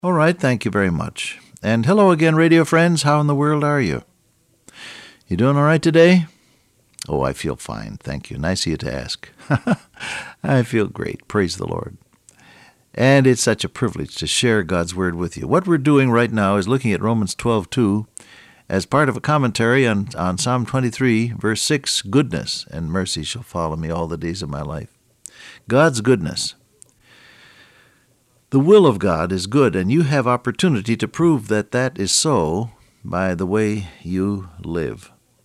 All right, thank you very much. And hello again, radio friends. How in the world are you? You doing all right today? Oh, I feel fine, thank you. Nice of you to ask. I feel great. Praise the Lord. And it's such a privilege to share God's Word with you. What we're doing right now is looking at Romans 12:2 as part of a commentary on Psalm 23, verse 6, goodness and mercy shall follow me all the days of my life. God's goodness. The will of God is good, and you have opportunity to prove that that is so by the way you live.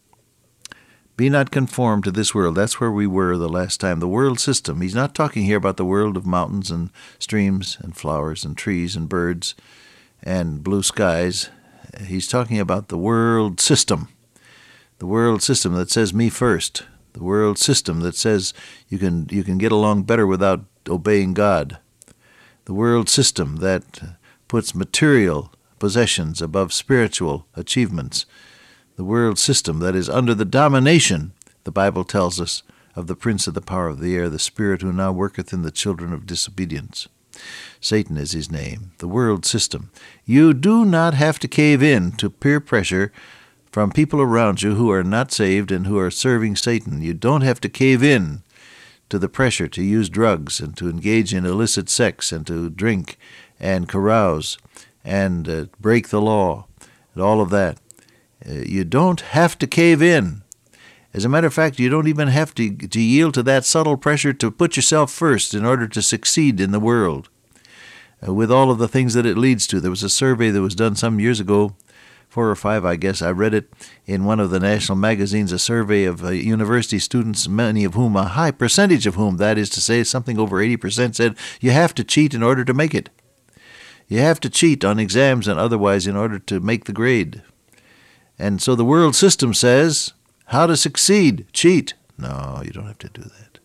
Be not conformed to this world. That's where we were the last time. The world system. He's not talking here about the world of mountains and streams and flowers and trees and birds and blue skies. He's talking about the world system. The world system that says me first. The world system that says you can get along better without obeying God. The world system that puts material possessions above spiritual achievements. The world system that is under the domination, the Bible tells us, of the prince of the power of the air, the spirit who now worketh in the children of disobedience. Satan is his name. The world system. You do not have to cave in to peer pressure from people around you who are not saved and who are serving Satan. You don't have to cave in to the pressure to use drugs and to engage in illicit sex and to drink and carouse and break the law and all of that. You don't have to cave in. As a matter of fact, you don't even have to yield to that subtle pressure to put yourself first in order to succeed in the world with all of the things that it leads to. There was a survey that was done some years ago, 4 or 5, I guess. I read it in one of the national magazines, a survey of university students, many of whom, a high percentage of whom, that is to say, something over 80%, said you have to cheat in order to make it. You have to cheat on exams and otherwise in order to make the grade. And so the world system says, how to succeed, cheat. No, you don't have to do that.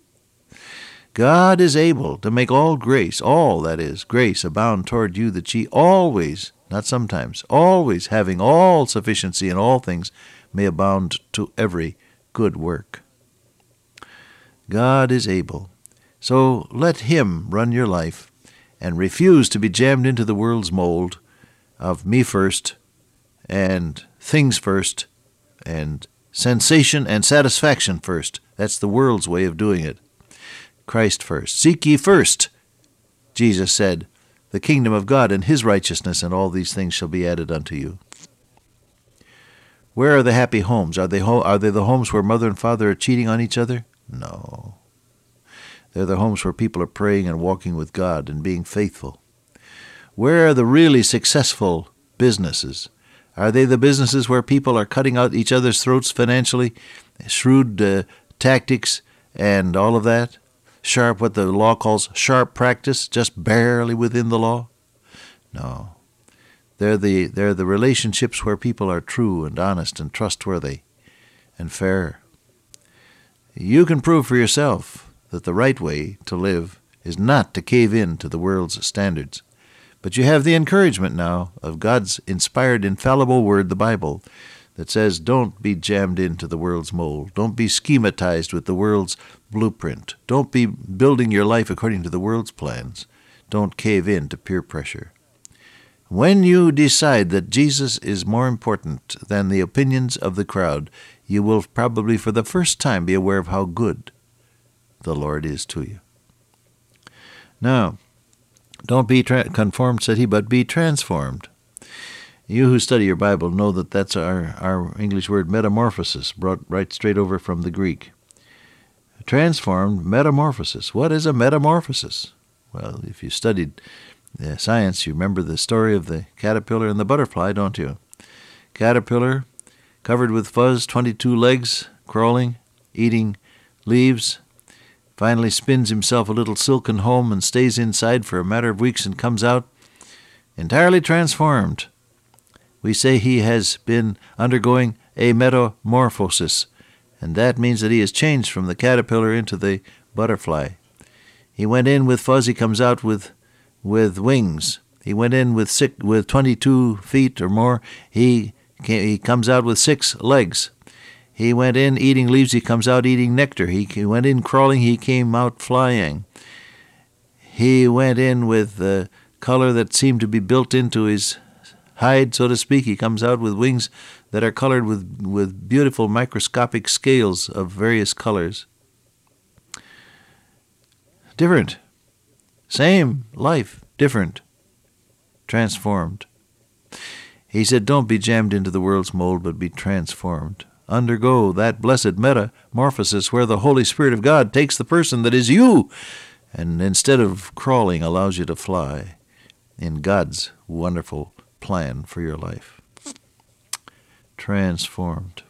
God is able to make all grace, all that is, grace abound toward you that ye always, not sometimes, always having all sufficiency in all things, may abound to every good work. God is able. So let Him run your life and refuse to be jammed into the world's mold of me first and things first and sensation and satisfaction first. That's the world's way of doing it. Christ first. Seek ye first, Jesus said, the kingdom of God and His righteousness, and all these things shall be added unto you. Where are the happy homes? Are they the homes where mother and father are cheating on each other? No. They're the homes where people are praying and walking with God and being faithful. Where are the really successful businesses? Are they the businesses where people are cutting out each other's throats financially, shrewd tactics and all of that? Sharp, what the law calls sharp practice, just barely within the law? No. They're the relationships where people are true and honest and trustworthy and fair. You can prove for yourself that the right way to live is not to cave in to the world's standards. But you have the encouragement now of God's inspired, infallible word, the Bible, that says don't be jammed into the world's mold. Don't be schematized with the world's blueprint. Don't be building your life according to the world's plans. Don't cave in to peer pressure. When you decide that Jesus is more important than the opinions of the crowd, you will probably for the first time be aware of how good the Lord is to you. Now, don't be conformed, said he, but be transformed. You who study your Bible know that that's our English word metamorphosis, brought right straight over from the Greek. Transformed, metamorphosis. What is a metamorphosis? Well, if you studied science, you remember the story of the caterpillar and the butterfly, don't you? Caterpillar, covered with fuzz, 22 legs, crawling, eating leaves, finally spins himself a little silken home and stays inside for a matter of weeks and comes out entirely transformed. We say he has been undergoing a metamorphosis, and that means that he has changed from the caterpillar into the butterfly. He went in with fuzz, he comes out with wings. He went in with 22 feet or more, he comes out with 6 legs. He went in eating leaves, he comes out eating nectar. He went in crawling, he came out flying. He went in with color that seemed to be built into his hide, so to speak. He comes out with wings that are colored with beautiful microscopic scales of various colors. Different. Same life, different. Transformed. He said, don't be jammed into the world's mold, but be transformed. Undergo that blessed metamorphosis where the Holy Spirit of God takes the person that is you, and instead of crawling, allows you to fly in God's wonderful plan for your life. Transformed.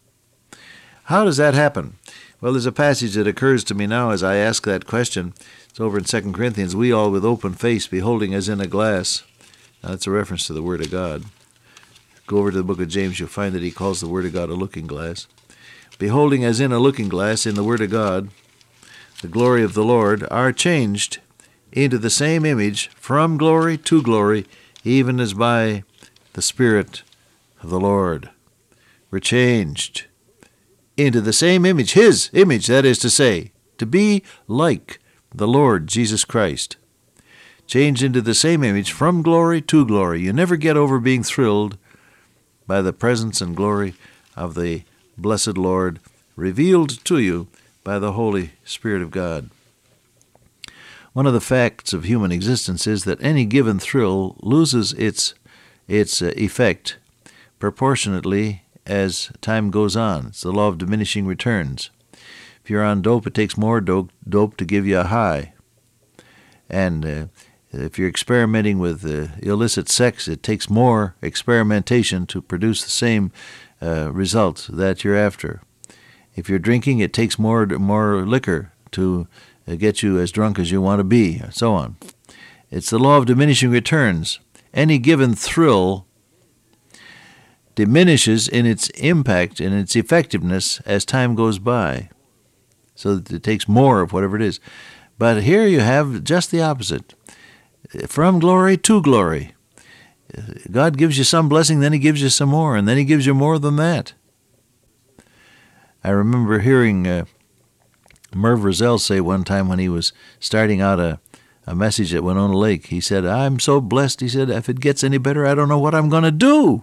How does that happen? Well, there's a passage that occurs to me now as I ask that question. It's over in 2 Corinthians. We all with open face, beholding as in a glass. Now, that's a reference to the Word of God. Go over to the book of James, you'll find that he calls the Word of God a looking glass. Beholding as in a looking glass in the Word of God, the glory of the Lord, are changed into the same image from glory to glory, even as by the Spirit of the Lord. We're changed into the same image, His image, that is to say, to be like the Lord Jesus Christ. Changed into the same image from glory to glory. You never get over being thrilled by the presence and glory of the blessed Lord revealed to you by the Holy Spirit of God. One of the facts of human existence is that any given thrill loses its effect proportionately as time goes on. It's the law of diminishing returns. If you're on dope, it takes more dope to give you a high. And if you're experimenting with illicit sex, it takes more experimentation to produce the same result that you're after. If you're drinking, it takes more liquor to get you as drunk as you want to be, and so on. It's the law of diminishing returns. Any given thrill diminishes in its impact and its effectiveness as time goes by. So that it takes more of whatever it is. But here you have just the opposite. From glory to glory. God gives you some blessing, then He gives you some more, and then He gives you more than that. I remember hearing Merv Roselle say one time when he was starting out a message at Winona Lake, he said, I'm so blessed, he said, if it gets any better, I don't know what I'm going to do.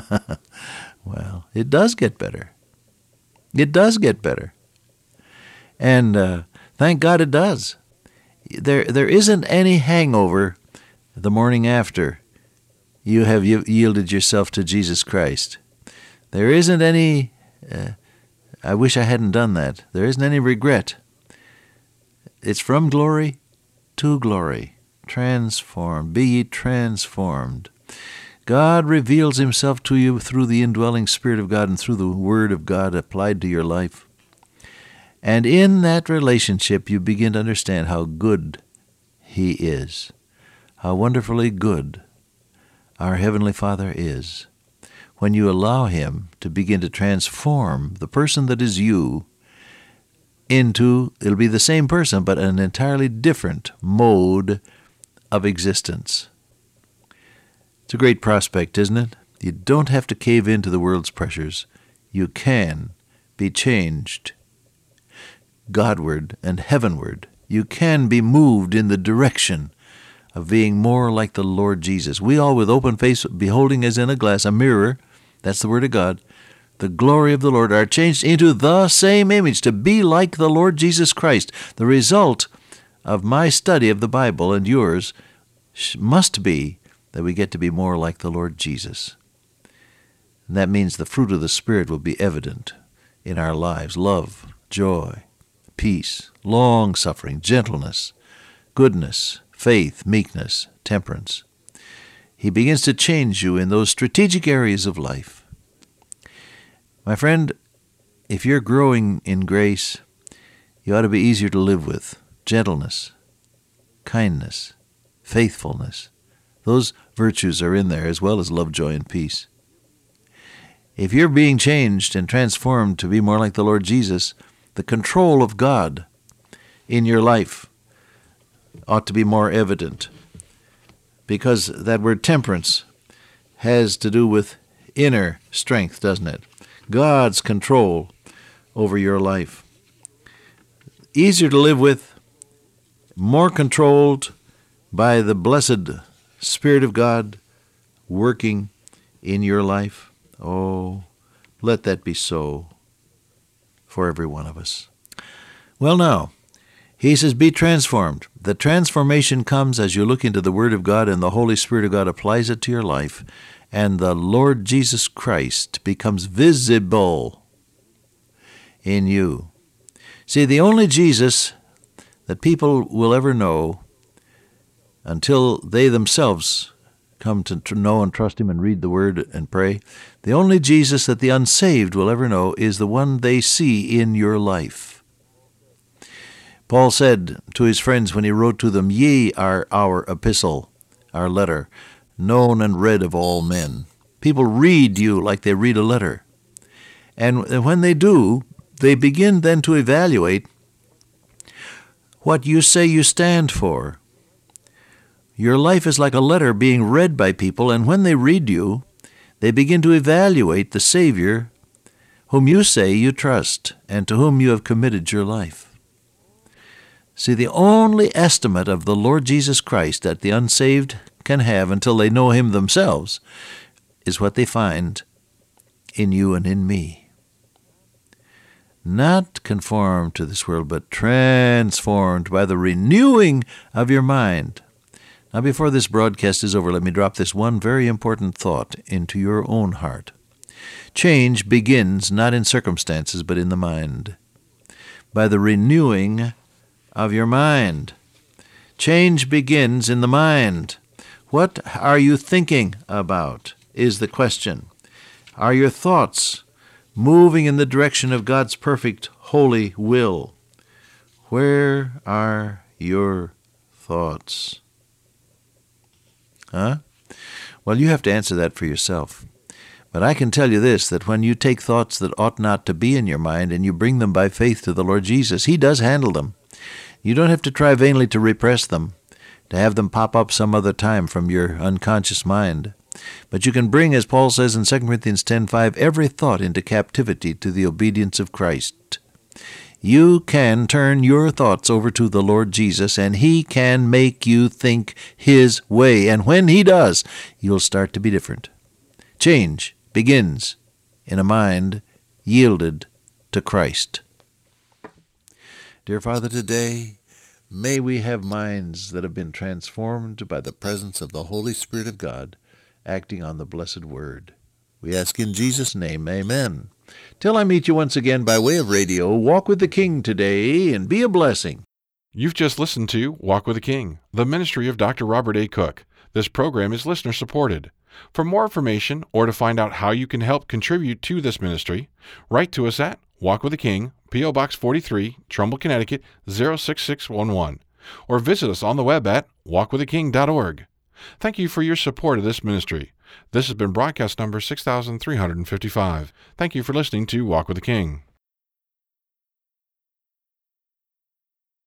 Well, it does get better. It does get better. And thank God it does. There isn't any hangover the morning after you have yielded yourself to Jesus Christ. There isn't any, I wish I hadn't done that. There isn't any regret. It's from glory to glory. Transformed. Be ye transformed. God reveals Himself to you through the indwelling Spirit of God and through the Word of God applied to your life. And in that relationship, you begin to understand how good He is, how wonderfully good our Heavenly Father is. When you allow Him to begin to transform the person that is you into, it'll be the same person, but an entirely different mode of existence. It's a great prospect, isn't it? You don't have to cave into the world's pressures. You can be changed Godward and heavenward. You can be moved in the direction of being more like the Lord Jesus. We all with open face, beholding as in a glass, a mirror, that's the Word of God, the glory of the Lord, are changed into the same image, to be like the Lord Jesus Christ. The result of my study of the Bible and yours must be that we get to be more like the Lord Jesus. And that means the fruit of the Spirit will be evident in our lives. Love, joy, peace, long-suffering, gentleness, goodness, faith, meekness, temperance. He begins to change you in those strategic areas of life. My friend, if you're growing in grace, you ought to be easier to live with. Gentleness, kindness, faithfulness. Those virtues are in there, as well as love, joy, and peace. If you're being changed and transformed to be more like the Lord Jesus, the control of God in your life ought to be more evident, because that word temperance has to do with inner strength, doesn't it? God's control over your life. Easier to live with, more controlled, by the blessed Spirit of God working in your life? Oh, let that be so for every one of us. Well, now, he says, be transformed. The transformation comes as you look into the Word of God and the Holy Spirit of God applies it to your life, and the Lord Jesus Christ becomes visible in you. See, the only Jesus that people will ever know until they themselves come to know and trust Him and read the Word and pray, the only Jesus that the unsaved will ever know is the one they see in your life. Paul said to his friends when he wrote to them, "Ye are our epistle," our letter, "known and read of all men." People read you like they read a letter. And when they do, they begin then to evaluate what you say you stand for. Your life is like a letter being read by people, and when they read you, they begin to evaluate the Savior whom you say you trust and to whom you have committed your life. See, the only estimate of the Lord Jesus Christ that the unsaved can have until they know Him themselves is what they find in you and in me. Not conformed to this world, but transformed by the renewing of your mind. Now, before this broadcast is over, let me drop this one very important thought into your own heart. Change begins not in circumstances, but in the mind. By the renewing of your mind. Change begins in the mind. What are you thinking about is the question. Are your thoughts moving in the direction of God's perfect, holy will? Where are your thoughts? Well, you have to answer that for yourself. But I can tell you this, that when you take thoughts that ought not to be in your mind and you bring them by faith to the Lord Jesus, He does handle them. You don't have to try vainly to repress them, to have them pop up some other time from your unconscious mind. But you can bring, as Paul says in 2 Corinthians 10:5, every thought into captivity to the obedience of Christ. You can turn your thoughts over to the Lord Jesus, and He can make you think His way. And when He does, you'll start to be different. Change begins in a mind yielded to Christ. Dear Father, today, may we have minds that have been transformed by the presence of the Holy Spirit of God acting on the blessed Word. We ask in Jesus' name, amen. Till I meet you once again by way of radio, walk with the King today and be a blessing. You've just listened to Walk with the King, the ministry of Dr. Robert A. Cook. This program is listener-supported. For more information or to find out how you can help contribute to this ministry, write to us at Walk with the King, P.O. Box 43, Trumbull, Connecticut, 06611, or visit us on the web at walkwiththeking.org. Thank you for your support of this ministry. This has been broadcast number 6355. Thank you for listening to Walk with the King.